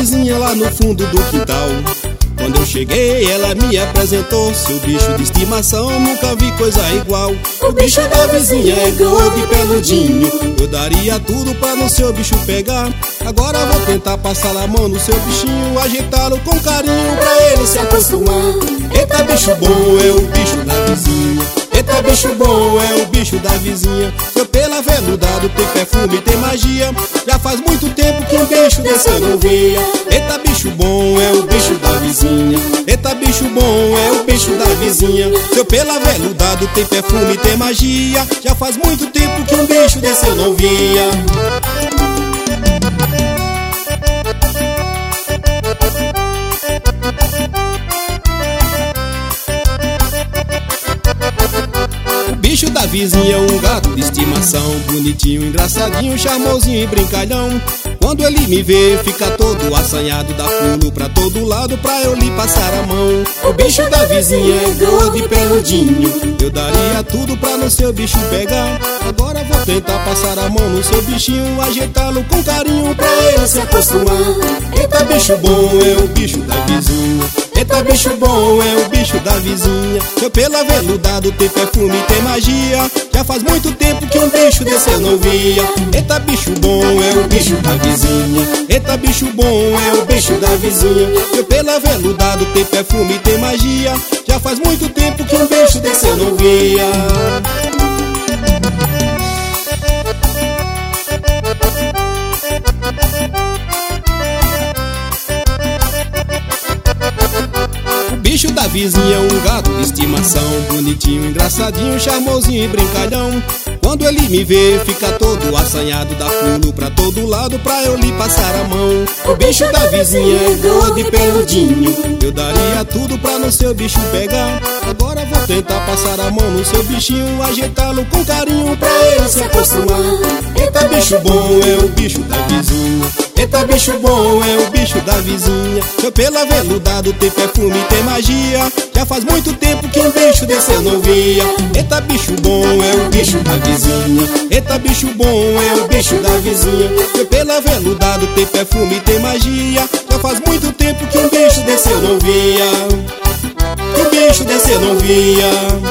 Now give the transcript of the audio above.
vizinha lá no fundo do quintal. Quando eu cheguei, ela me apresentou seu bicho de estimação, nunca vi coisa igual. O bicho da vizinha é gordo e peludinho, eu daria tudo pra no seu bicho pegar. Agora vou tentar passar a mão no seu bichinho, ajeitá-lo com carinho pra ele se acostumar. Eita bicho bom, é o bicho da vizinha. Eita bicho bom, é o bicho da vizinha. Seu pelo aveludado tem perfume, tem magia. Já faz muito tempo que um bicho desse eu não via. Eita bicho bom, é o bicho da vizinha. Eita bicho bom, é o bicho da vizinha. Seu pelo aveludado tem perfume, tem magia. Já faz muito tempo que um bicho desse eu não via. O bicho da vizinha é um gato de estimação, bonitinho, engraçadinho, charmosinho e brincalhão. Quando ele me vê, fica todo assanhado, dá pulo pra todo lado pra eu lhe passar a mão. O bicho da vizinha é gordo e peludinho, eu daria tudo pra no seu bicho pegar. Agora vou tentar passar a mão no seu bichinho, ajeitá-lo com carinho pra ele se acostumar. Eita bicho bom, é o bicho da vizinha. Eita bicho bom, é o bicho da vizinha. Seu pelo aveludado tem perfume, tem magia. Já faz muito tempo que um bicho desse eu não via. Eita bicho bom, é o bicho da vizinha. Eita bicho bom, é o bicho da vizinha. Seu pelo aveludado tem perfume, tem magia. Já faz muito tempo que um bicho desse eu não via. O bicho da vizinha é um gato de estimação, bonitinho, engraçadinho, charmosinho e brincalhão. Quando ele me vê, fica todo assanhado, dá pulo pra todo lado pra eu lhe passar a mão. O bicho da vizinha é gordo e peludinho, eu daria tudo pra no seu bicho pegar. Agora vou tentar passar a mão no seu bichinho, ajeitá-lo com carinho pra ele se acostumar. Eita bicho bom, é o bicho da vizinha. Eita bicho bom, é o bicho da vizinha. Seu pelo aveludado tem perfume, tem magia. Já faz muito tempo que um bicho desse eu não via. Eita bicho bom, é o bicho da vizinha. Eita bicho bom, é o bicho da vizinha. Seu pelo aveludado tem perfume, tem magia. Já faz muito tempo que um bicho desse eu não via. Que um bicho desse eu não via.